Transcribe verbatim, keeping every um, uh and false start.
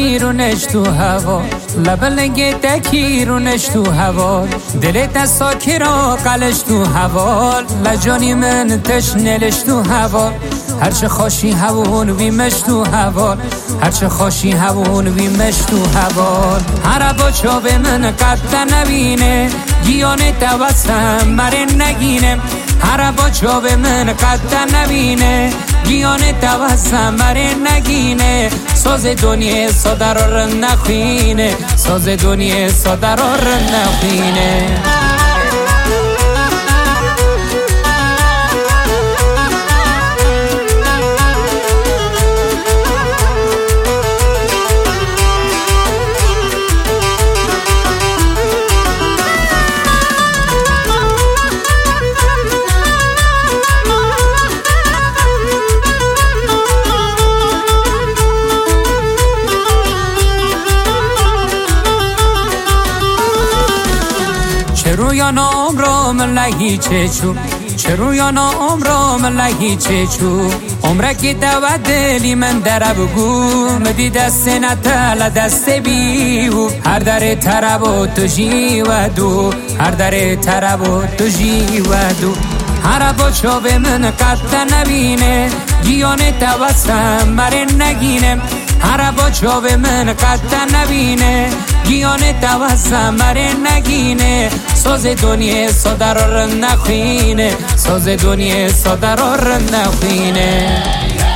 تکیرونش تو هوا لبلنگ تکیرونش تو هوا دلت ساکی را قلش تو هوا لجانی من تشنلش تو هوا هرچه خوشی هوون ویمش تو هوا هرچه خوشی هوون ویمش تو هوا هر با چوب من قد نبینه گیانه توسم مره نگینه هر با چوب من قد نبینه گیانه توسم مره نگینه ساز دنیا صدر رو نخوینه ساز دنیا صدر رو نخوینه چرویان عمرم لهی چچو چرویان عمرم لهی چچو عمرکی دو دلی من در بگو مدی دست نتل دست بیو هر در تربو تو جی و دو هر در تربو تو جی و دو هر با چوب من قد نبینه گیانه توسم مره نگینه هر با چوب من قد نبینه گیانه توسم مره نگینه ساز دنیا صدر رو نخوینه ساز دنیا صدر رو نخوینه